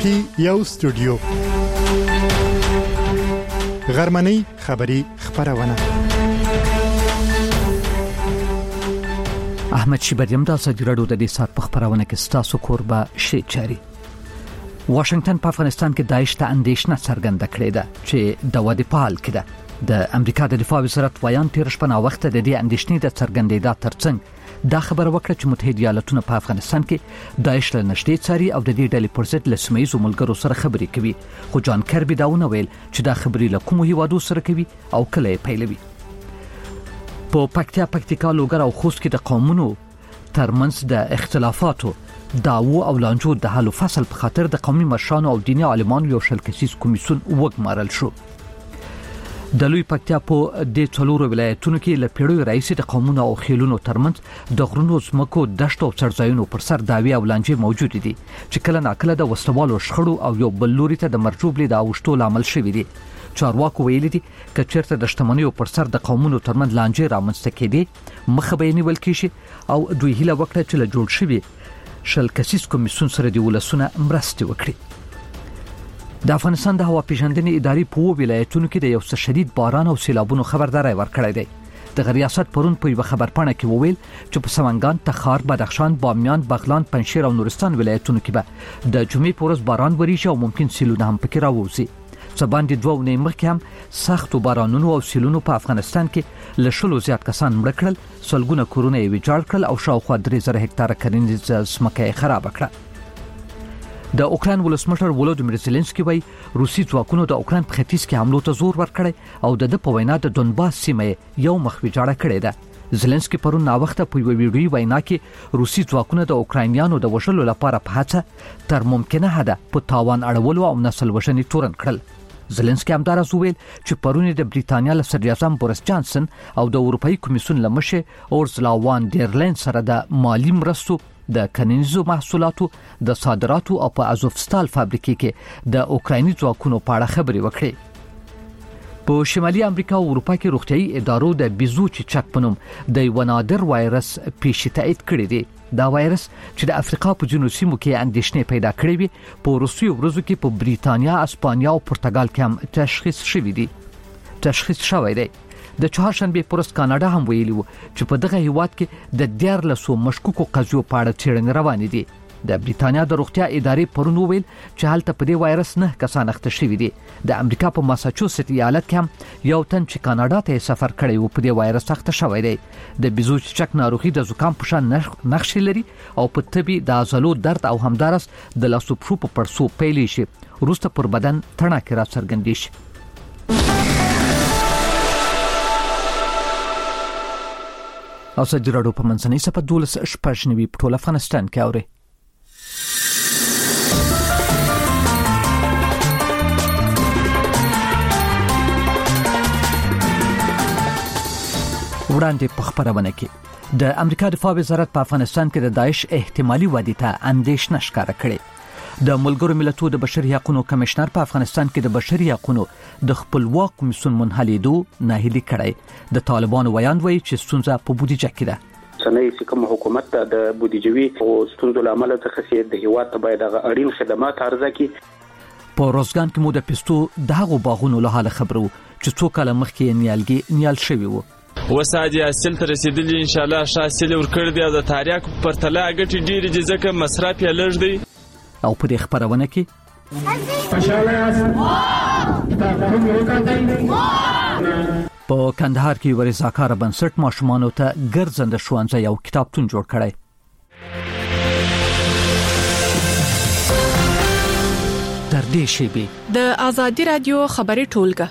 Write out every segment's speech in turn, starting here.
کې یو استودیو غرمنۍ خبری خبرونه احمد شیبریم د ازادي راډیو د دې سات په خبرونه کې ستاسو کوربه شي چاري واشنگټن په افغانستان کې داعش ته اندېښنه څرګنده کړې ده چې د ودې په حال کې ده د امریکا د دفاع وزارت ویان تیر شپه نا وخت د دې اندېښنې د څرګندېدا ترڅنګ دا خبر وکړه چې متحده ایالاتونه په افغانستان کې داعش له نشټې څاري او د دې ډلې پر ضد له سیمه‌ییزو ملګرو سره خبرې کوي خو جان کربي دا ونه ویل چې دا خبرې له کومو هیوادو سره کوي او کله یې پیلوي په پکتیکا لوګر او خوست کې د قومونو ترمنځ د اختلافاتو داو او لانجو د حل فصل په خاطر د قومي مشرانو او دیني عالمانو یو شل کسیز کمیسیون وګمارل شو د لوی پکتیا په د څلورو ولایتونو کې له پیړیو راځي د قومونو او خیلونو ترمنځ د غرونو زمکو دشتو او څړځایونو پر سر داوی او لانجې موجود دي چې کله ناکله د وسوالو شخړو او یو بل لوري ته د مرجوبلې د اوشتو لامل شوی دي چارواکو ویلي دي چې چیرته د شتمنیو پر سر د قومونو ترمنځ لانجې رامنځته کېدي مخه به نیول کېږي او دوی هیله وکړه چې له جوړ شوی شل کسیز کمیسیون سره د ولسونه مرسته وکړي د افغانستان د هوا پیژندنې ادارې په ولایتونو کې د یو څه شدید باران او سیلابونو خبرداري ورکړې ده د ریاست پرون په یو خبرپاڼه کې وویل چې په سمنګان، تخار، بدخشان، بامیان، بغلان، پنجشیر او نورستان ولایتونو کې به د جمعې په ورځ باران وریږي او ممکن سیلونه هم پکې راوځي سباند دوه ونې مخکې هم سخت بارانونو او سیلونو په افغانستان کې لشلو زیات کسان مړ کړل سلګونه کورونه یې ویجاړ کړل او شاوخوا 3000 هکتاره کرنیزه ځمکه خراب کړه د اوکران ولسمشر ولودیمیر زيلنسکي وایي روسي ځواکونو د اوکران په ختیځ کې حملو ته زور ورکړی او د په وینا د دونباس سیمه یو مخ ویجاړه کړې ده زيلنسکي پرون نا وخت په ویډیو وینا کې روسي ځواکونو د اوکرانیانو د وشلو لپاره په هڅه تر ممکنه حد په تاوان اړولو او نسل وژنې تورن کړل زيلنسکي همدارس ویل چې پرون د بریټانیا له صدر اعظم بوریس جانسن او د اروپאי کمیسیون لمشه اورسلا وان ډیر لاین سره د مالی مرستو د کنيزو محصولاتو د صادراتو او په ازوفستال فابریکې کې د اوکرایني ځواکونو په اړه خبرې وکړې په شمالي امریکا او اروپا کې روغتيایي ادارو د بیزو چیچک پنوم د یو نادر وایرس پیښې تایید کړی دی دا وایرس چې د افریقا په جنوبي سیمو کې اندېښنې پیدا کړې وي په روسي ورځو کې په بریټانیا، اسپانیا او پرتګال کې هم تشخیص شوی دی د چهارشنبه پرست کاناډا هم ویلي و چې په دغه هیواد کې د 14 مشکوکو قضیو په اړه څېړنې روانې دي د بریټانیا د روغتیا ادارې پرون ویل چې هلته په دې وایرس نه کسان اخته شوي دي د امریکا په ماساچوسټ ایالت کې هم یو تن چې کاناډا ته سفر کړی و په دې وایرس اخته شوی دی د بیزو چیچک ناروغي د زکام په شان نښې لري او په طبي د عضلو درد او همدارس د لاسو پښو په پړسو پیلې شي وروسته پر بدن تڼاکې را څرګندې شي او ازادي راډیو په منځنۍ صفحه 12 په ټول افغانستان کې اوري وړاندې په خبرونه کې د امریکا دفاع وزارت په افغانستان کې د داعش احتمالي ودې ته اندېښنه ښکاره کړې د ملګرو ملتونو د بشري حقوقو کمشنر په افغانستان کې د بشري حقوقو د خپلواک کمیسیون منحلیدو ناهیلي کړی د طالبانو ویان وایي چې ستونزه په بودیجه کې ده سنې کوم حکومت د بودیجوي او ستونزو لامل څخه د هیواد ته باید اړین خدمات عرضه کړي په روزګان کې مو د پستو دغه باغونو له حال خبرو چې څو کال مخکې نیال شوی وو وسادي اصل تر رسیدلی ان شاء الله شاسل ورکړ دی د تاریخ پر تلا غټي ډیر ځکه مصرف یې لږ دی او په دې خبرونه کې په کندهار کې ورزاکار بنسټ ماشومانو ته ګرځنده ښوونځی او کتابتون جوړ کړی تر دې شیبې د ازادي رادیو خبري ټولګه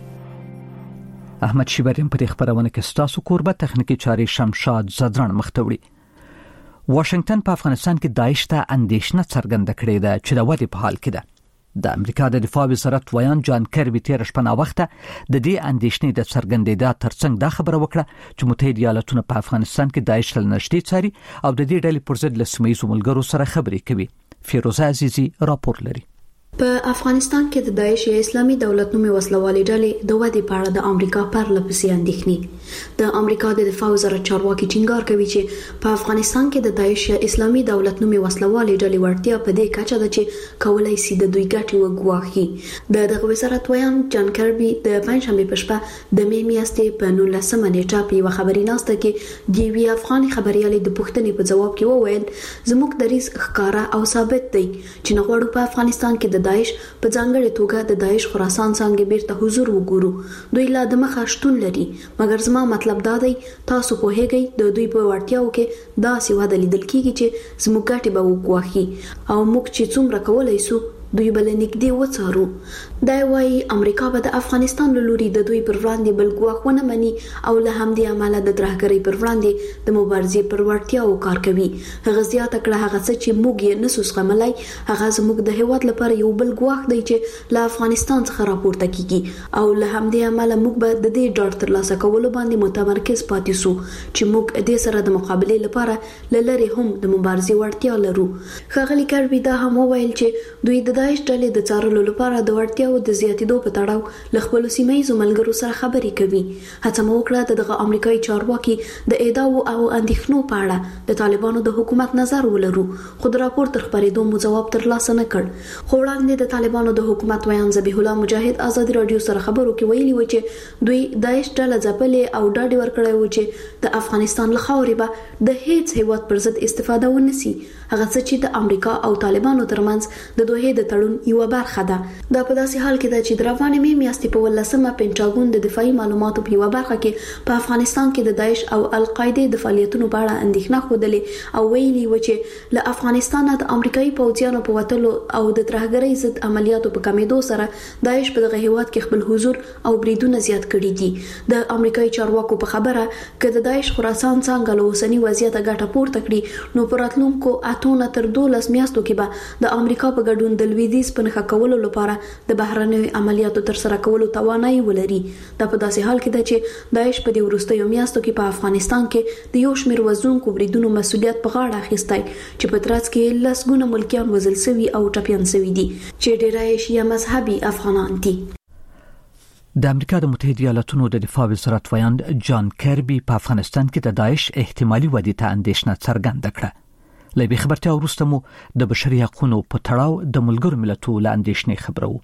احمد شیبریم په خبرونه کې ستاسو کوربه تخنیکی چاري شمشاد زدران مختوړي واشنگټن په افغانستان کې داعش ته اندېښنه څرګنده کړې ده چې د ودې په حال کې ده د امریکا د دفاع وزارت ویان جان کربي تیر شپه نا وخت د دې اندېښنې د څرګندېدا ترڅنګ دا خبره وکړه چې متحده ایالاتونه په افغانستان کې داعش له نشټې څاري او د دې ډلې پر ضد له سیمه‌ییزو ملګرو سره خبرې کوي فیروزه عزیزی راپور لري په افغانستان کې د داعش یا اسلامي دولت نومي وسلوالې ډلې د ودې په اړه د امریکا پرله پسې اندېښنې د امریکا د دفاع وزارت چارواکي ټینګار کوي چې په افغانستان کې د داعش یا اسلامي دولت نومي وسلوالې ډلې ورتیا په دې کچه ده چې کولای شي د دوی ګټې وګواښي دغه وزارت ویان جان کربي د پنځمې په شپه د می میاشتې په 19 نیټه په یو خبري ناسته کې د وی افغاني خبريالې د پوښتنې په جواب کې وویل زموږ دریځ ښکارا او ثابت دی چې نه غواړو په افغانستان کې د داعش په ځانګړي توګه د داعش خراسان څنګه بیرته حضور وګورو دوی لا د مخه شتون لري مګر زما مطلب دا دی تاسو په هیګي د دوی په ورتیاو کې دا سیوا د لیدل کیږي چې زموږ ګټه به وګواخي او موږ چې څومره کولای شو دوی بل نږدې وڅارو دا وايي امریکا به د افغانستان له لوري د دوی پر وړاندې بل ګواښونه مني او له همدې عمله د ترهګرۍ پر وړاندې د مبارزې پر وړتیا کار کوي هغه زیاته کړه هغه څه چې موږ یې نسو زغملای هغه زموږ د هیواد لپاره یو بل ګواښ دی چې له افغانستان څخه راپورته کیږي او له همدې عمله موږ به د دې ډاډ ترلاسه کولو باندې متمرکز پاتې شو چې موږ دې سره د مقابلې لپاره لری هم د مبارزې وړتیا لرو ښاغلي کربي دا هم وویل چې دوی د داعش ډلې د څارلو لپاره د وړتیاو د زیاتېدو په تړاو له خپل سیمایي ملګرو سره خبرې کوي هڅه مو وکړه دغه امریکایي چارواکي د ادعاو او اندېښنو په اړه د طالبانو د حکومت نظر ولرو خو د راپور تر خبرېدو مو جواب ترلاسه نه کړ خو وړاندې د طالبانو د حکومت ویان ذبیح الله مجاهد آزادي رادیو سره خبرو کې ویلي و چې دوی داعش ډله ځپلې او ډاډ ورکړی و چې د افغانستان له خاورې به د هیڅ هیواد پر ضد استفاده ونسی هغه څه چې د امریکا او طالبانو ترمنځ د دوه د تړون یو برخه ده دا په داسې حال کې ده چې د روانې میاشتې په 18 پینټاګون د دفاعي معلوماتو په یو برخه کې په افغانستان کې د داعش او القاعده د فعالیتونو په اړه اندېښنه خوده او ویلي و چې له افغانستان د امریکایي پوځیانو په وټلو او د ترهګرۍ ضد عملیاتو په کمیدو سره داعش په دغه هیواد کې خپل حضور او بریدونه زیات کړي دي د امریکایي چارواکو په خبره چې د داعش خراسان څنګه له اوسنی وضعیت ګټه پورته کړي نو پر راتلونکو اتونه تر 12 میاشتو کې به د امریکا په ګډون د لویدیځ په نخښه کولو لپاره د بهرنیو عملیاتو تر سره کولو توانایي ولري دا په داسې حال کې ده چې داعش په دې وروستیو میاشتو کې په افغانستان کې د یو شمېر وزونکو بریدونو مسؤلیت په غاړه اخیستی چې په ترڅ کې لسګونه ملکیان وژل شوي او ټپیان شوي دي چې ډیری شیعه مذهبي افغانان دي د امریکا د متحده ایالاتونو د دفاع وزارت ویان جان کربي په افغانستان کې د داعش احتمالي ودې ته اندېښنه څرګنده کړه لبي خبرتیا وروسته مو د بشري حقوقو په تړاو د ملګرو ملتونو له اندېښنې خبرو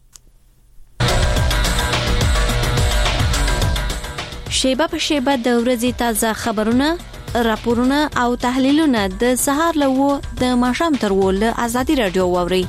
شیبه په شیبه د ورځې تازه خبرونه راپورونه او تحلیلونه د سهار له د ماښام تر ول آزادي رادیو ووري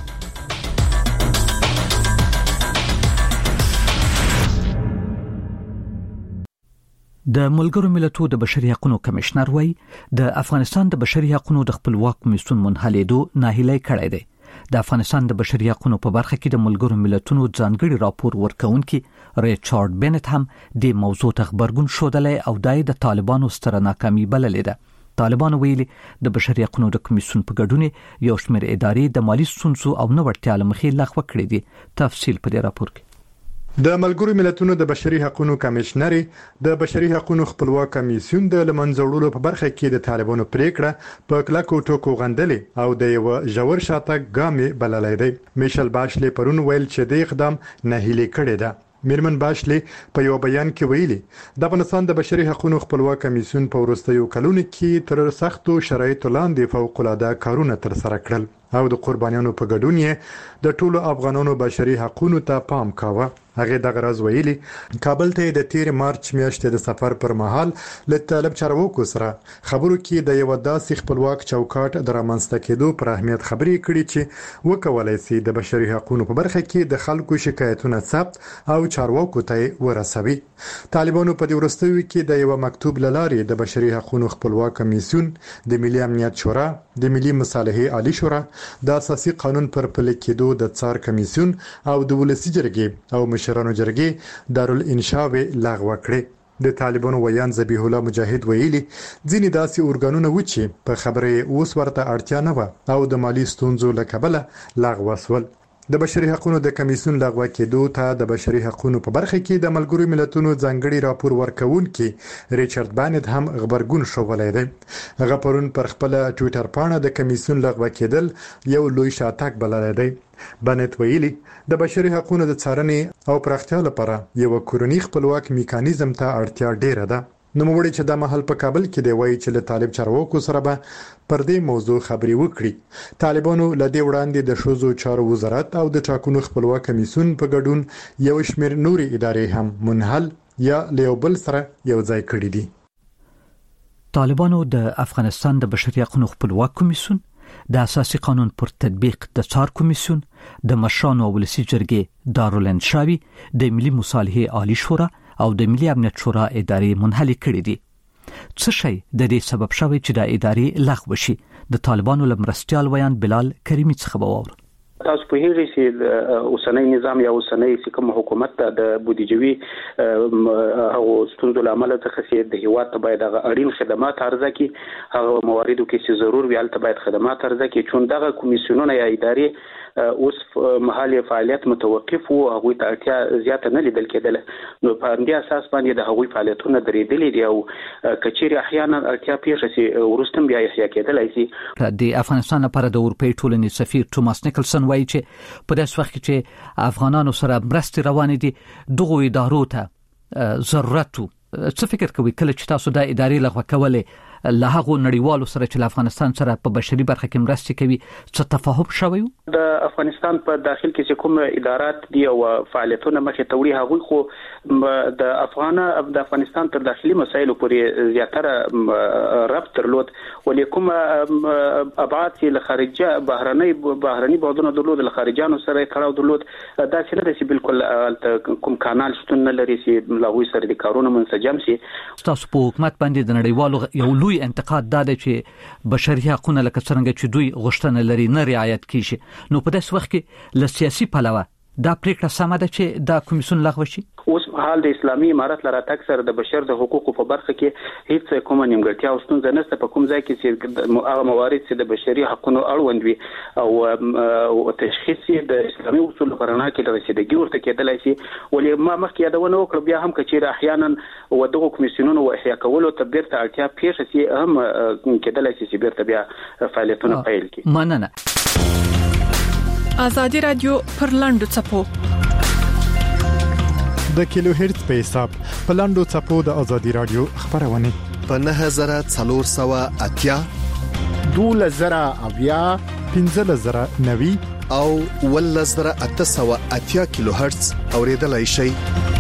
د ملګرو ملتونو د بشري حقوقو کمشنر وای د افغانستان د بشري حقوقو د خپلواک کمیسیون منحلېدو ناهیلي کړی دی د افغانستان د بشري حقوقو په برخه کې د ملګرو ملتونو ځانګړي راپور ورکونکي ریچارډ بنت هم د موضوع ته خبرګون شودلې او د طالبانو ستره ناکامي بللې ده طالبان ویلي د بشري حقوقو د کمیسیون په ګډون یو شمېر ادارې د مالی ستونزو او نو ورتیا لمخې لغوه کړې دي تفصیل په دې راپور کې د ملګرو ملتونو د بشري حقوقو کمشنر د بشري حقوقو خپلواک کمیسیون د لمنځوړلو په برخه کې د طالبانو پریکړه په کلکو ټکو غندلې او د یو ژور شاتګ ګامې بللې ده میشل باشلي پرون ویل چې د اقدام ناهیلي کړي ده میرمن باشلي په یو بیان کې ویلي د افغانستان د بشري حقوقو خپلواک کمیسیون په وروستیو کلونو کې تر سختو شرایطو لاندې فوق العاده کارونه تر سره کړل او د قربانیانو په ګډون یې د ټولو افغانانو بشري حقوقو ته پام کاوه هغه د غرض ویلي کابل ته د 13 مارچ میاشتې د سفر پر مهال له طالب چارواکو سره خبرو کې د یو داسې خپلواک چوکاټ د رامنځته کېدو پر اهمیت خبرې کړې چې وکولای شي د بشري حقوقو په برخه کې د خلکو شکایتونه ثبت او چارواکو ته ورسوي طالبانو په دې وروستیو کې د یو مکتوب لارې د بشري حقوقو خپلواک کمیسیون د ملي امنیت شورا د ملي مصالحې عالی شورا د اساسي قانون پر پلي کېدو د څار کمیسیون او د ولسی جرګې او مشرانو جرګې دارالانشاء لغوه کړې د طالبانو ویان ذبیح الله مجاهد ویلي ځینې داسې اورګانونه و چې په خبره اوس ورته اړتیا نه و او د مالی ستونزو له کبله لغوه شول د بشري حقوقو د کمیسیون لغوه کېدو ته د بشري حقوقو په برخه کې د ملګرو ملتونو ځانګړي راپور ورکونکي ریچارډ بانت هم خبرګون شوولای دی. هغه پرون پر خپل ټوئیټر پاڼه د کمیسیون لغوه کېدل یو لوی شاتګ بللی دی. بانت ویلي د بشري حقوقو د څارنې او پراختیا لپاره یو کورنی خپلواک میکانیزم ته اړتیا ډیره ده. نو موږ چې د محل په کابل کې دی وایي چې له طالب چارواکو سره به پر دې موضوع خبري وکړي. طالبانو لدې وړاندې د شوزو چارو وزارت او د ټاکنو خپلواک کمیسیون په ګډون یو شمېر نوري ادارې هم منحل یا لیوبل سره یو ځای کړی دي. طالبانو د افغانستان د بشري حقوقو خپلواک کمیسیون، د اساسي قانون پر تطبیق د څار کمیسیون، د مشرانو او ولسي جرګې دارالانشاوي، د ملي مصالحې عالی شورا او د ملي امنیت شورا ادارې منحل کړي دي. څه شي د دې سبب شوی چې د ادارې لغوه شي؟ د طالبانو لمرستيال ویان بلال کریمی څخه ووره. تاسو په هیڅ چې اوسنۍ نظام یا اوسنۍ کوم حکومت د بودیجوي او ستونزو لامل څخه چې د هیواد ته باید اړین خدمات عرضه کی، هغه مواردو کې چې ضرور وي البته باید خدمات عرضه کی. چون دغه کمیسیونونه یا ادارې اوس محلي فعالیت متوقف او هغه ته اړتیا زیاته نه لیدل کېدله. نو په دې اساس باندې د هغوی فعالیتونه درېدلې دي او کچېری احیانا اړتیا پیښه شي ورستم بیا احیا کېدلای شي. د افغانستان لپاره د اروپای ټولنې سفیر توماس نیکلسن وایي چې په داس وخت چې افغانانو سره مرستې روانې دي دغه ادارو ته ضرورت. څه فکر کوي کله چې تاسو د ادارې لغوه کولې له هغه نړیوالو سره چې افغانستان سره په بشري برخه کې مرستې کوي څه تفاهم شوی؟ د افغانستان په داخل کې چې کوم ادارات دي او فعالیتونه مخې ته وړي هغوی خو د افغانستان تر داخلي مسایلو پورې زیاتره ربط درلود، ولې کوم ابعاد چې له خارجه بهرني بعدونه درلود له خارجانو سره کړهو درلود، دا چې نه دي چې بالکل کوم کانال شتون نه لري چې له هغوی سره د کارونو منسجم شي. تاسو په حکومت باندې د نړیوالو یو لوی انتقاد دا دی چې بشري حقوقونه لکه څنګه چې دوی غوښتنه لري نه رعایت کیږي. نو په داس وخت کې له سیاسي پلوه دا پریکړه سمه ده چې دا کمیسیون لغوه شي؟ اوس حال د اسلامي امارت لپاره تکثر د بشر د حقوقو په برخه کې هیڅ کومه نیمګړتیا او ستونزه نشته. په کوم ځای کې چې هغه موارد چې د بشري حقوقو اړوند وي او تشخیص د اسلامي اصولو په رڼا کې د رسیدګي ورته کېدلای شي. ولې ما مخکې یادونه وکړه بیا هم کچېره احیانا ودغه کمیسیونونو احیا کولو ته بیرته اړتیا پیښه شي هم کېدلای شي چې بیرته بیا فعالیتونه پیل کړي. مننه. آزادی رادیو پر لاندو چپو د کیلو هرتز په حساب په لاندو چپو د آزادی رادیو خبرونه په 9480 2000 1590 او 1880 کیلو هرتز اوریدلای شئ.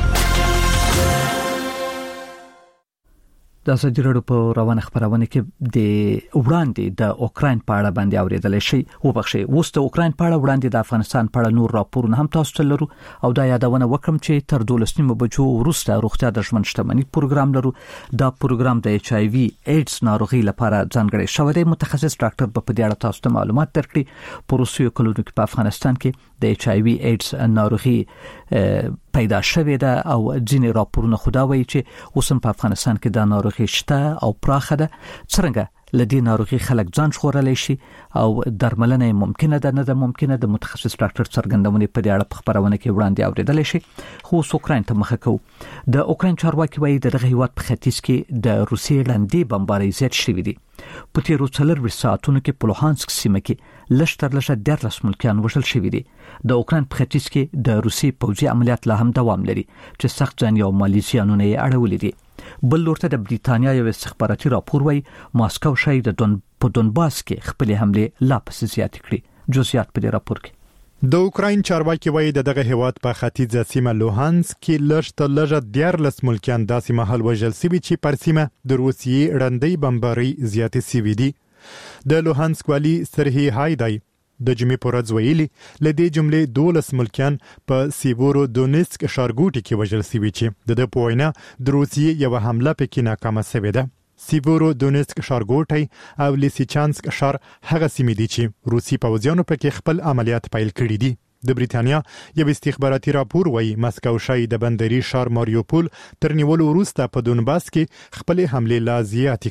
د آزادی رادیو په روانه خبرونه کې د وړاندې د اوکرين په اړه باندې اوریدل شي. وبخښئ، اوس د اوکرين په اړه وړاندې د افغانستان په اړه نور راپورونه هم تاسو ته لرو او دا یادونه وکړم چې تر 12 بجو وروسته روغتیا د ژوند شتمنۍ پروګرام لرو. دا پروګرام د ایچ آی وی ایډز ناروغي لپاره ځانګړی شوی دی. متخصص ډاکټر په دې اړه تاسو ته معلومات درکړي. په روسیو کلونو کې په افغانستان کې د ایچ آی وی ایډز ناروغي پیدا شوې ده او ځینې راپورونه خدا وایي چې اوس په افغانستان کې د ناروغي شته او پراخه ده. څنګه لدی ناروغي خلک ځان ژغورلی شي او درملنه ممکنه ده نه ده ممکنه د متخصص ډاکټر څرګندونې په دې اړه په خبرونه کې وړاندې اوریدل شي. خو اوکراین ته مخه کوو. د اوکراین چارواکي وایي دغه هیواد په ختیځ کې د روسیې لاندې بمبارۍ زیات شوې دي. په تیرو 4 ساعتونو کې په لوهانسک سیمه کې لږ تر لږه 13 ملکیان وژل شوي دي. د اوکراین په ختیځ کې د روسي پوځي عملیات لا هم دوام لري چې سخت ځان یو مالي زیانونه یې اړولي دي. بل لورته د بریتانیا یو استخباراتي راپور وایي ماسکو شاید په دونباس کې خپل حمله لا پسې زیات کړي. جزئیات په دې راپور کې. د اوکراین چارواکي وایي دغه هیواد په ختیځه سیمه لوهانسک کې لږ تر لږه 14 ملکیان داسې مهال وژل شوي چې پر سیمه د روسیې رندۍ بمبارۍ زیاتې شوي دي. د لوهانسک والی سرهی هایدای د جمعې پر ورځ ویلي لدې جملې 12 ملکیان په سیبورو دونیسک ښارګوټي کې وژل شوي چې د په وینا د روسیې یو حمله پکې ناکامه شوې ده. سیبورو دونیسک ښارګوټي او لیسیچانسک ښار هغه سیمې دي چې روسي پوځیانو پکې خپل عملیات پیل کړي دي. د بریتانیا یو استخباراتي راپور وایي ماسکو شاید د بندري ښار ماریوپول تر نیولو وروسته په دونباس کې خپل حمله لا زیاتې کړي.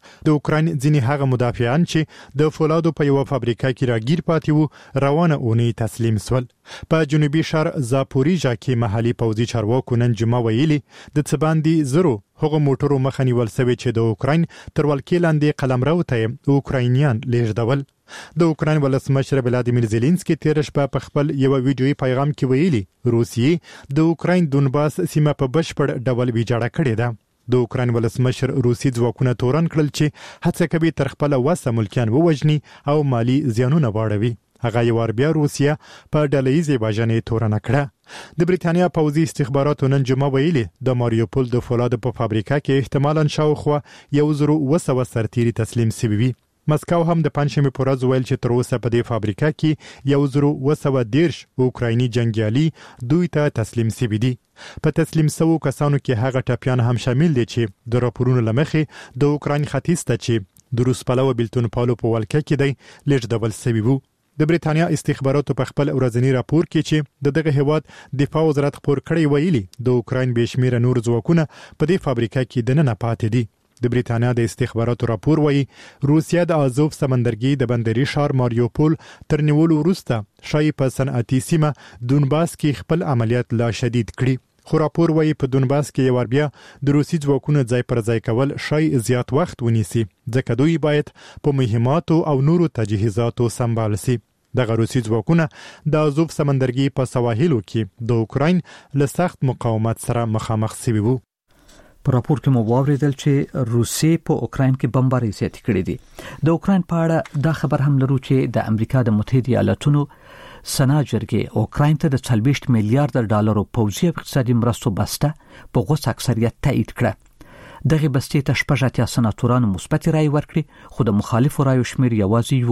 د اوکراین ځینې هغه مدافعان چې د فولادو په یو فابریکه کې راګیر پاتې وو روانه اونۍ تسلیم سول. په جنوبي شهر زاپوریژا کې محلي پوځي چارواکو نن جمعه ویلي د څه باندې زرو هغه موټرو مخه نیول شوی چې د اوکراین تر ولکې لاندې قلمرو ته اوکراینیان لیږدول. د اوکراین ولسمشر ولادیمیر زيلنسکي تیر شپه په خپل یو ویډیوي پیغام کې ویلي روسیې د اوکراین دونباس سیمه په بشپړ ډول ویجاړه کړې ده. د اوکراین ولسمشر روسي ځواکونه تورن کړل چې هڅه کوي تر خپل وسه ملکیان ووجني او مالی زیانونه واړوي. هغه یو بیا روسیا په ډلهیزې وژنې تورن کړه. د بریتانیا پوځي استخباراتو نن جمعه ویلي د ماریوپول د فولادو په فابریکه کې احتمالاً شاوخوا 1,200 سرتیري تسلیم شوي وي. مسکو هم د پنځمې په ورځ ویل چې تر اوسه په دې فابریکه کې 1,210 اوکرایني جنگیالي دوی ته تسلیم شوي دي. په تسلیم شوو کسانو کې هغه ټپیان هم شامل دي چې د راپورونو لمخې د اوکراین ختیځ ته چې د روس پلوه بیلتون پالو په ولکه کې دی لیږدول شوي وو. د بریتانیا استخباراتو په خپل ورځنی راپور کې چې دغه هیواد دفاع وزارت خبر کړی ویلي د اوکراین بشمیره نور ځواکونه په دې فابریکه کې دننه پاتې دي. د بریتانیا د استخباراتو راپور وایي روسیا د آزوف سمندرګي د بندري ښار ماریوپول تر نیولو وروسته شای په صنعتي سیمه دونباس کې خپل عملیات لا شدید کړي. خو راپور وایي په دونباس کې یو بیا د روسي ځواکونو ځای پر ځای کول شای زیات وخت ونیسي ځکه دوی باید په مهماتو او نورو تجهیزاتو سمبال شي. دغه روسي ځواکونه د آزوف سمندرګي په سواحلو کې د اوکراین له سخت مقاومت سره مخامخ شوي وو. په راپور کې مو واوریدل چې روسیې په اوکراین کې بمباري زیاتې کړې دي. د اوکراین په اړه دا خبر هم لرو چې د امریکا د متحده ایالاتونو سنا جرګې اوکراین ته د 40 میلیارډ ډالرو پوځي او اقتصادي مرستو بسته په غوڅ اکثریت تایید کړه. دغه بستې ته 80 سناتورانو مثبت رائے ورکړي خو د مخالفو رایو شمیر یوازې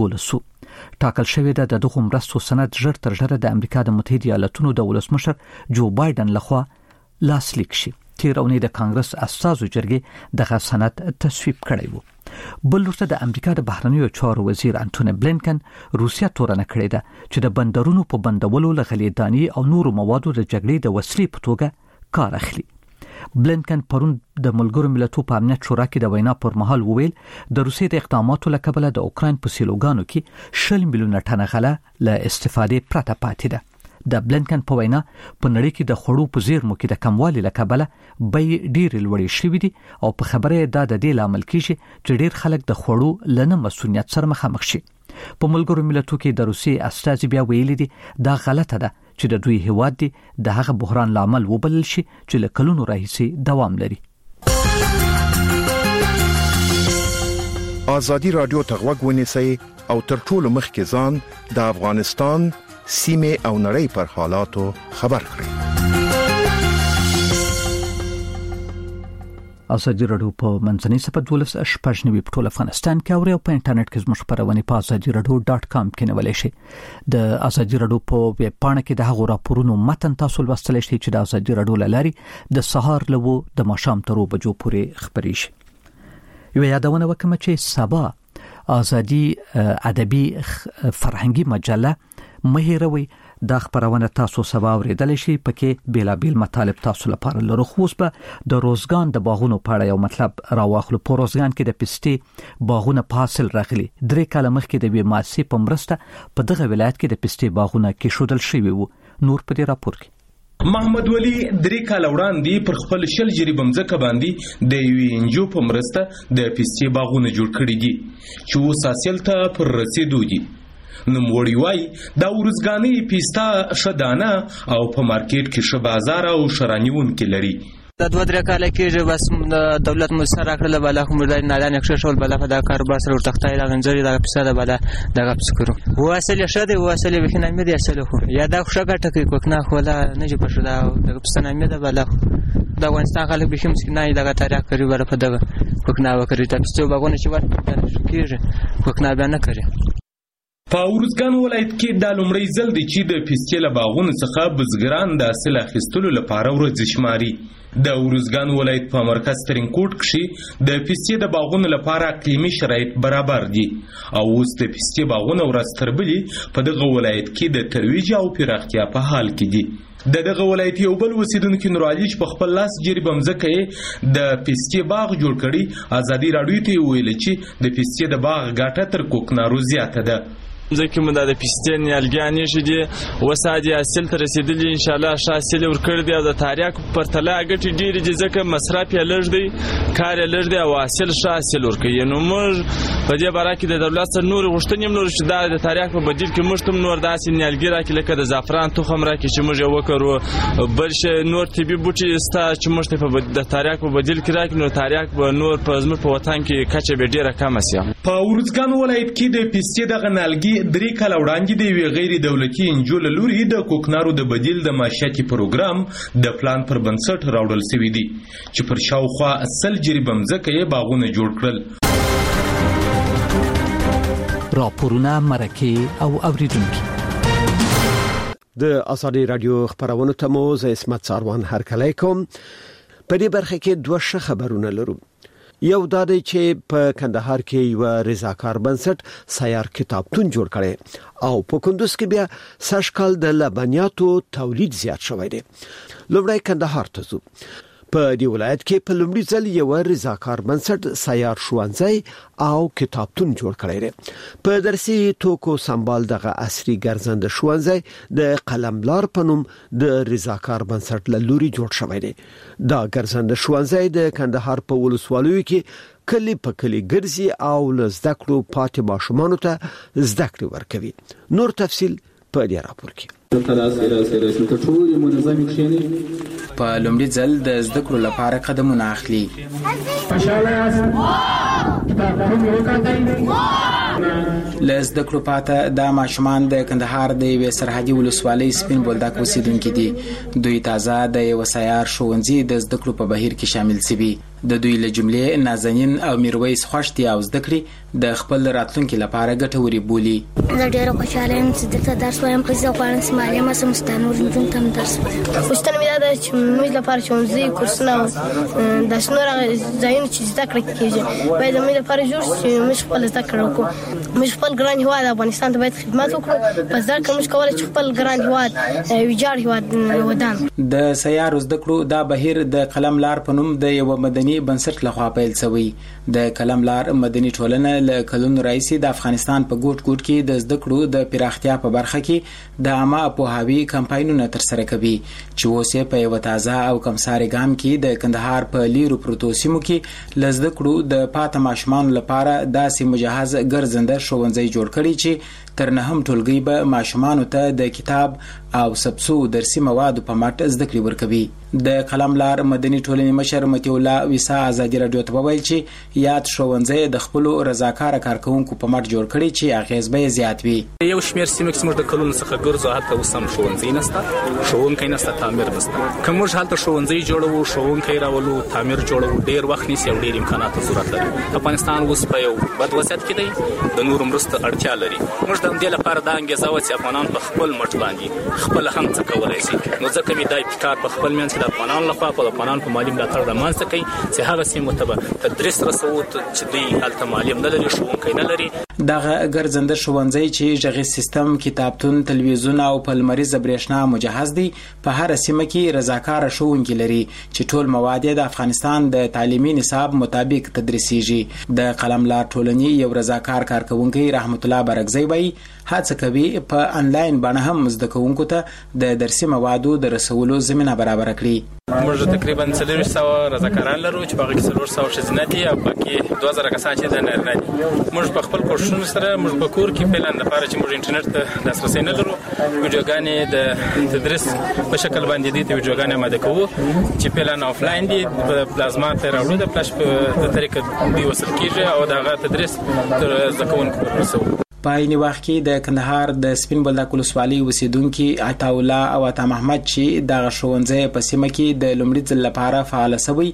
11 ټاکل شوی د دغه مرستو سند ژر تر ژره د امریکا د متحده ایالاتونو د ولسمشر جو بایدن لخوا لاسلیک شي. تیر اونۍ د کانګرس اساسو جرګې دغه سند تصویب کړی وو. بل ورته د امریکا د بهرنیو چارو وزیر انټونی بلینکن روسیا تورنه کړې ده چې د بندرونو په بندولو لغلې دانی او نورو موادو د جګړې د وسلې په توګه کار اخلي. بلینکن پرون د ملګرو ملتونو په امنیت شورا کې د وینا پر مهال وویل د روسیې د اقداماتو له کبله د اوکراین په سیلوګانو کې 100 میلیونه ټنه غله له استفادې پرته پاتې ده. د بلینکن په وینا په نړۍ کې د خوړو په زیرمو کې د کموالي له کبله بیې ډېرې لوړې شوې دي او په خبره دا د دې لامل کیږي چې ډېر خلک د خوړو لنه مسؤلیت سره مخامخ شي. په ملګرو ملتونو کې د روسیې استازي بیا ویلي دي دا غلطه ده چې د دوی هیواد دي د هغه بحران لامل وبلل شي چې له کلونو راهیسې دوام لري. ازادي رادیو ته غوږ ونیسئ او تر ټولو مخکې ځان د افغانستان سیمه او نړۍ پر حالاتو خبر کړئ. ازادي رادیو په منځنۍ صفحه 12 په ټول افغانستان کې او په انټرنیټ کې زموږ خبرونه په azadieradio.com کې نیولای شئ. د ازادي رادیو په ویب پاڼه کې د هغو راپورونو متن تاسو لوستلی شئ چې د ازادي رادیو لاري د سهار له د ماښام تر 2 بجو پورې خبري شي. یو یادونه وکم چې سبا ازادي ادبي فرهنګي مجله مهیروي دا خبرونه تاسو سبا اوریدل شي پکې بیلابیل مطالب تاسو لپاره لرو. خو به د روزګان د باغونو په اړه یو مطلب راواخلو. په روزګان کې د پستې باغونه په حاصل راغلي. 3 کال مخکې د بیماسي په مرسته په دغه ولایت کې د پستې باغونه کې شودل شوی وو. نور په دې راپور کې محمد ولی 3 کال وړاندې پر خپل شل جری بمځکه باندې د یو انجو په مرسته د پستې باغونه جوړ کړي دي چې اوس حاصل ته پر رسیدو دي. نوموړي وایي دا ورزګاني پیستا شدانه او په مارکیټ کې ش بازار او شرانیون کې لري. د 2-3 کال کې بس دولت مسر راکړل بل خو مردای نه نه ښه شول بل په دا کاروبار سره ورتختای دا غنځري دا پیسه ده بل دا غپسکرو واسل شده واسل بخینه مې دي اصل خو یا دا خوشا ګټه کوي کوکنه خو لا نه جو پښه دا پیسه نه مې ده بل دا افغانستان خلک به هم نه دا تاریخ کوي بل په دا کوکنه وکړي تاسو باغونه چې ورته کېږي کوکنه به نه کوي. په ورزګان ولایت کې د لومړی ځل دی چې د پستې له باغونو څخه بزګران د حاصل اخیستلو لپاره ورځ شماري. د ورزګان ولایت په مرکز ترینکوټ کې د پستې د باغونو لپاره اقلیمي شرایط برابر دي او اوس د پستې باغونه ورځ تر بلې په دغه ولایت کې د ترویج او پراختیا په حال کې دي. دغه ولایت یو بل اوسیدونکو نور علي په خپل لاس جریب مزکه د پستې باغ جوړ کړي ازادي راډیو ته ویل چې د پستې د باغ ګټه تر کوکنارو زیاته ده. ځکه موږ د پستې نیالګیانې شدي وسادي حاصل ته رسیدلی ان شاء الله ښه حاصل ورکړ دی او د تاریاک پرتله ګټې ډېرې دي ځکه مصرف یې لږ دی کار یې لږ دی او حاصل ښه حاصل ورکوي. نو موږ په دې باره کې د دولت سره نورې غوښتنې هم لرو چې دا د تاریاک په بدیل کې موږ ته هم نور داسې نیالګي راکړي لکه د زعفران تخم راکړي چې موږ یې وکرو بل شی نور طبي بوټي ستا چې موږ ته د تاریاک په بدیل کې راکړي نو تاریاک به نور په زموږ په وطن کې کچه به ډېره کمه سي. په ارزګان ولایت کې د پستې دغه نیالګي 3 کاله وړاندې د یوې غیر دولتي انجو له لوري د کوکنارو د بدیل د معاشیاتي پروګرام د پلان پر بنسټ راوړل شوی دی چې پر شاوخوا 100 جریب مځکه یې باغونه جوړ کړل. راپورونه مرکه او اوریدونکو د ازادي رادیو خبرونه ته مو زه اسمت ساروان هرکلی کوم. په دې برخه کې دوه ښه خبرونه لرو. یو دا دی چې په کندهار کې یو رضاکار بنسټ سیار کتابتون جوړ کړي او په کندوز کې بیا سږکال د لبنیاتو تولید زیات شوی دی. لومړی کندهار ته ځو. په دې ولایت کې په لومړي ځل یو رضاکار بنسټ سیار ښوونځی او کتابتون جوړ کړی دی. په درسي توکو سمبال دغه عصري ګرځنده ښوونځی د قلملار په نوم د رضاکار بنسټ له لوري جوړ شوی دی. دا ګرځنده ښوونځی د کندهار په ولسوالیو کې کلی په کلی ګرځي او له زده کړو پاتې ماشومانو ته زده کړې ورکوي. نور تفصیل په دې راپور کې. په لومړي ځل د زده کړو لپاره قدمونه اخلي. له زده کړو پاته د ماشومان د کندهار د یوې سرحدي ولسوالۍ سپین بولدک اوسیدونکي دي. دوی تازه د یو سیار ښوونځي د زده کړو په بهیر کې شامل شوي. د دوی له جملې نازنین او میرویس خوښ دي او زده کړې د خپل راتلونکي لپاره ګټورې بولي. زه ډېره خوشحاله یم چې دلته درس وایم. زه غواړم چې معلمه شم چې د نورو نجونو ته هم درس وایم. غوښتنه مې دا ده چې موږ لپاره ښوونځي کورسونه او داسې نور ځایونه چې زده کړه کېږي باید زموږ لپاره جوړ شي چې موږ خپله زده کړه وکړو. موږ خپل ګران هېواد افغانستان ته باید خدمت وکړو. په زده کړه موږ کولی چې خپل ګران هېواد ویجاړ هېواد ودان. د سیارو زده کړو دا بهیر د قلم لار په نوم د یو مدني بنسټ لخوا پیل شوی. د قلم لار مدني ټولنه له کلونو راځي د افغانستان په ګوټ ګوټ کې د زده کړو د پراختیا په برخه کې د عامه پوهاوي کمپاینونه ترسره کوي چې اوس په یو تازه او کمساري ګام کې د کندهار په لیرو پروتو سیمو کې ل زده کړو د پات ماشومان لپاره داسې مجهز ګرځنده ښوونځي جوړ کړي چې تر نه هم ټولګي به ماشومان ته د کتاب او سبسو درسي مواد په ماټ زده کړې ورکوي. د قلم لار مدني ټولنې مشر متي الله ویسا ازادي رادیو ته وویل چې یاد ښوونځي د خپل رضاکار کارکونکو په ماټ جوړ کړي چې اغیز به زیات وي. یو شمیر سیمه کې موږ د کلونو څخه ګرځو هلته اوس هم ښوونځي نشته، ښوونکی نشته، تعمیر نشته. که موږ هلته ښوونځي جوړوو، ښوونکی راولو، تعمیر جوړوو، ډېر وخت نیسي او ډېر امکانات ضرورت لري. افغانستان اوس په یو بد وضعیت کې دی، د نورو مرستو اړتیا لري. موږ د همدې لپاره دا انګېزه وه چې افغانان په خپل مټ باندې خپل هم څه کولی شي. نو ځکه مې دا ابتکار په خپل منځ کې د افغانانو لخوا په افغانانو په مالي ملاتړ رامنځته کوي چې هغه سیمو ته به تدریس رسوو چې دوی هلته معلم نه لري، ښوونکی نه لري. دغه ګرځنده ښوونځی چې غږیز سیستم، کتابتون، تلویزیون او په لمریزه برېښنا مجهز دی، په هر سیمه کې رضاکار ښوونکي لري چې ټول مواد د افغانستان د تعلیمي نصاب مطابق تدریسیږي. د قلم لار ټولنې یو رضاکار کارکونکي رحمت الله برګزی وایي هڅه کوي په انلاین بڼه هم زده کوونکو ته د درسي موادو د رسولو زمینه برابر کړي. موږ تقریبا 400 رضاکاران لرو چې په هغه کې 400 ښځینه دي او باقي 2000 کسان چې د نارینه دي. موږ په خپل کوښښونو سره موږ په کور کې پلان لپاره چې موږ انټرنیټ ته لاسرسی نه لرو، ویډیوګانې د تدریس په شکل باندې دي ته ویډیوګانې آماده کوو چې پلان آفلاین دي په پلازما ته راوړو، د فلاش په طریقه دی وصل کیږي او د هغه تدریس تر زده کوونکو ورسوو. په عین وخت کې د کندهار د سپین بولدک ولسوالۍ اوسیدونکي عطا الله او عطا محمد چې دغه ښوونځی په سیمه کې د لومړي ځل لپاره فعال شوی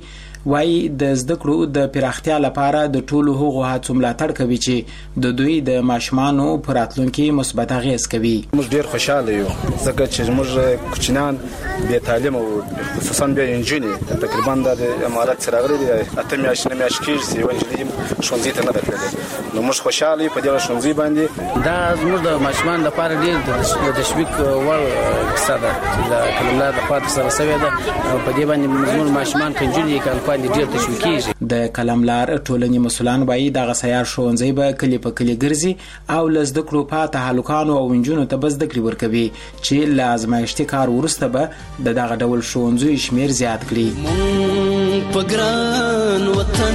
وایي د زده کړو د پراختیا لپاره د ټولو هغو هڅو ملاتړ کوي چې د دوی د ماشومانو په راتلونکي مثبت اغېز کوي. موږ ډېر خوشاله یو ځکه چې موږ کوچنیان بې تعلیمه او خصوصا بیا نجونې تقریبا د امارات سره راغلي دي 8 میاشتې 9 میاشتې کېږي چې یوه نجلۍ ښوونځي ته نه ده تللې. نو موږ خوشاله یو په دې ښوونځي باندې. دا زموږ د ماشومان لپاره ډېر د تشویق وړ کیسه ده چې د کلملار لخوا ترسره شوې ده او په دې باندې زموږ ماشومان که نجونې یې که الفاظ ډېر تشویق کېږي. د کلملار ټولنې مسؤلان وایي دغه سیار ښوونځی به کلي په کلي ګرځي او له زده کړو پاته هلکانو او نجونو ته به زده کړې ورکوي چې له ازمایښتي کار وروسته به د دغه ډول ښوونځیو شمېر زیات کړي. په ګران وطن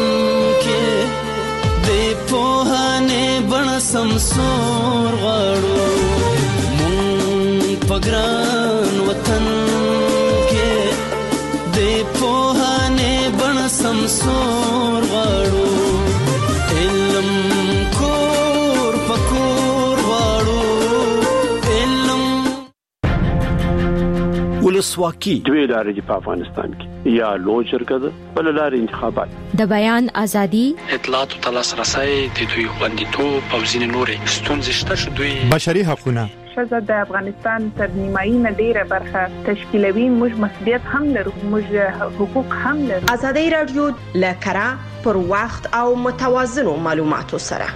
کې د پوهانې بڼه سمسور غواړو. مونږ په ګران وطن کې د پوهانې بڼه سمسور غواړو. علم کور په کور غواړو. علم ولسواکي دوی لارې په افغانستان کې یا لوی جرګه ده بل لارې انتخابات د بیان ازادي اطلاعات او تلاسرسي د دوی خوندیتوب او ځینې نورې ستونزې شته چې دوی بشري حقوقونه ښځه د افغانستان تر نیمایي نه ډیره برخه تشکیلوي. موږ مسؤلیت هم لرو، موږ حقوق هم لرو. ازادي رادیو لکرا پر وخت او متوازنو معلوماتو سره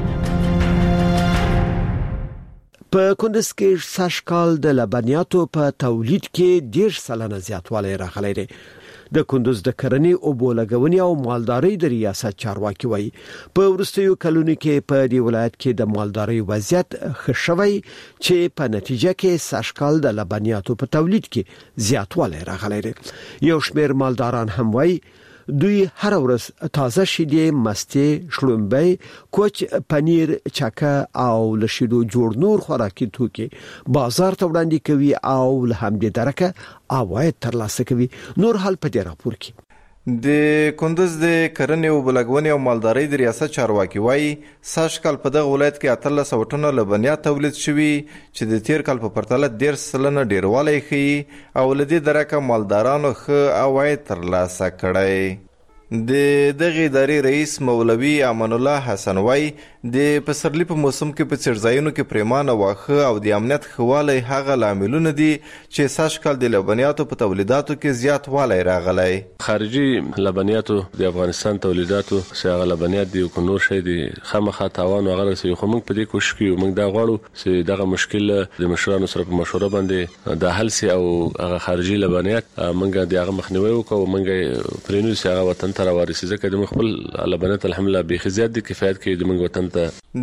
په کندز کې سږکال د لبنیاتو په تولید کې 10% زیاتوالی راغلی دی. د کندز د کرنې او بولګونې او مالدارۍ د ریاست چارواکي وایي په وروستیو کلونو کې په دې ولایت کې د مالدارۍ وضعیت ښه شوی چې په نتیجه کې سږکال د لبنیاتو په تولید کې زیاتوالی راغلی دی. یو شمېر مالداران هم وایي دوی هر ورځ تازه شیدې، مستې، شړومبۍ، کوچ، پنیر، چکه او لشیدو جوړ نور خوراکي توکي بازار ته وړاندې کوي او له همدې درکه عواید ترلاسه کوي. نور حال په دې راپور کې د کندز د کرنې او بلګونې او مالدارۍ د ریاست چارواکي وایي سږکال په دغه ولایت کې 13 ټنه لبنیات تولید شوي چې د تیر کال په پرتله 10% ډیروالی ښیي او له دې درکه مالدارانو ښه عواید ترلاسه کړی. د دغه ادارې رئیس مولوي امان الله حسن وای د پسرلی په موسم کې په څړځایونو کې پریمانه واخه او د امنیت خواله هغه لاملونه دي چې سږکال د لبنیاتو په تولیداتو کې زیات والی راغلی. خارجي لبنیاتو د افغانستان تولیداتو چې هغه لبنیات دي او نور شي دي خامخا تاوان او غره سي خو موږ په دې کوشش کوو موږ دا غواړو چې دغه مشکل د مشرانو سره په مشوره باندې د حل سي او هغه خارجي لبنیات موږ د هغه مخنیوي وکړو. موږ پرینو سي هغه وطن ته راوړي ځکه د خپل لبنیات الحمدلله به خزيات دي کفایت کوي د موږ وطن ته.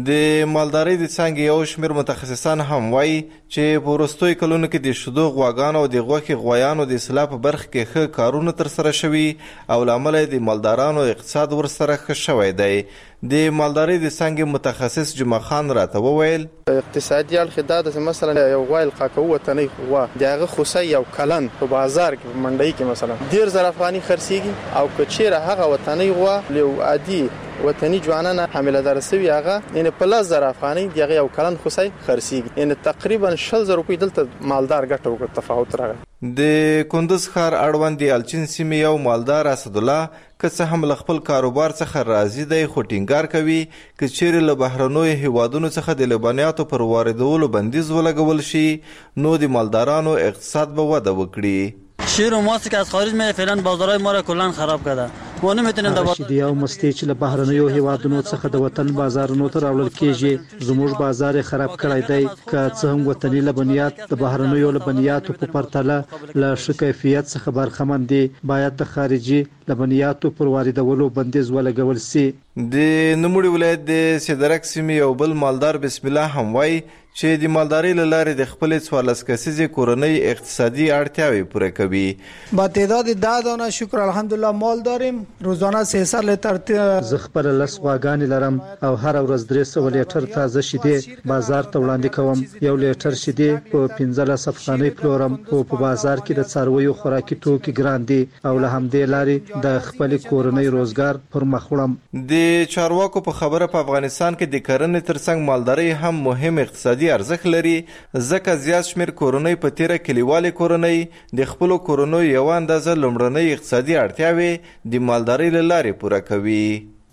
د مالدارۍ د څنګه یو شمېر متخصصان هم وایي چې په وروستیو کلونو کې د شیدو غواګانو او د غوښې غویانو د اصلاح په برخه کې ښه کارونه ترسره شوي او له امله د مالدارانو اقتصاد ورسره ښه شوی دی. د مالدارۍ د څنګه متخصص جمعه خان راته وویل اقتصادي الخداد مثلا یو غوایل قاکو وطني غوا دغه خوسي یو کلن په بازار کې په منډي کې مثلا 10,000 افغاني خرڅيږي او کچيره هغه وطني غوا له عادي وطني جوانانه حامله درسوي هغه ان په 10,000 افغاني دغه یو کلن خوسي خرڅيږي ان تقریبا 6000 روپۍ دلته مالدار ګټو تفاوت راغی. د کندز ښار اړوند د الچین سیمې یو مالدار اسد الله که څه هم له خپل کاروبار څخه راضي دی خو ټینګار کوي که چیرې له بهرنیو هیوادونو څخه د لبنیاتو پر واردولو بندیز ولګول شي نو د مالدارانو اقتصاد به وده وکړي. شیر و ماست که از خارج میره فعلا بازارهای ما را کلا خراب کرده. ما نمیتونیم د شیدې او مستې چې له بهرنیو هیوادونو څخه د وطن بازارونو ته راوړل کیږي زموږ بازار خراب کړی دی. که څه هم وطني لبنیات د بهرنیو لبنیاتو په پرتله له ښه کیفیت څخه برخمن دي باید د خارجي لبنیاتو پر واردولو بندیز ولګول سي. د نوموړي ولایت د سیدرک سیمې یو بل مالدار بسم الله هم وایي چې د مالدارۍ له لارې د خپلې 14 کسیزې کورنۍ اقتصادي اړتیاوې پوره کوي. با تعداد 10 دانه شکر الحمدلله مال داریم. روزانه 300 لیتر زه خپل 10 غواګانې لرم او هر ورځ 300 لیتر تازه شیدې بازار ته وړاندې کوم. یو لیتر شیدې په 15 افغانۍ پلورم او په بازار کې د څارویو خوراکي توکي ګران دي او له همدې لارې د خپل کورنۍ روزګار پر مخ وړم. د د چارواکو په خبره په افغانستان کې د کرنې ترڅنګ مالداري هم مهم اقتصادي ارزښت لري، ځکه زیات شمېر کورنۍ په تیره کلیوالې کورنۍ د خپلو کورنیو یوه اندازه لومړنۍ اقتصادي اړتیاوې د مالدارۍ له لارې پوره کوي.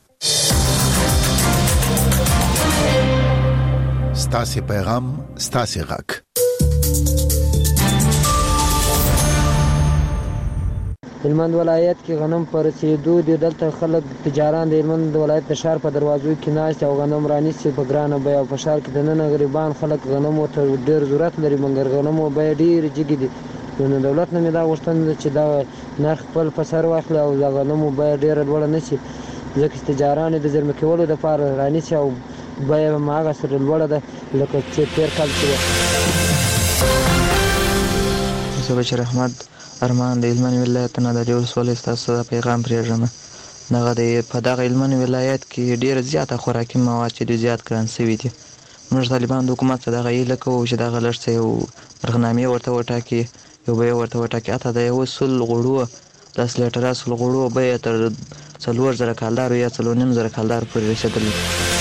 ستاسې پیغام ستاسې غږ. هلمند ولایت کې غنم پر رسیدو دي. دلته خلک تجاران د هلمند ولایت د ښار په دروازو کې ناست او غنم رانیسي په ګرانه بیه. او په ښار کې دننه غریبان خلک غنمو ته ډېر ضرورت لري، مګر غنمو بیه ډېرې جګې دي. نو دولت نه مې دا غوښتنه ده چې دا نرخ خپل په سر واخلي او د غنمو بیه ډېره لوړه نه شي، ځکه چې تجاران د زېرمه کولو دپاره رانیسي او بیه هماغه سره لوړه ده لکه چې تېر کال کې وه. زه بشیر احمد ارمان د هلمند ولایت نه د ډېر ولسوالۍ ستاسو د پیغام پرېږدم. دغه په دغه هلمند ولایت کې ډېره زیاته خوراکي مواد چې ډېر زیات ګران سوي دي. موږ طالبان د حکومت څخه دغه هیله کوو چې دغه لږ څه یو مرغنامې ورته وټاکي، یو بیه ورته وټاکي. حتی د یو سل غوړو 10 لیټره سل غوړو بیه تر 4000 کالدارو یا 4500 کالدارو پورې رسېدلې.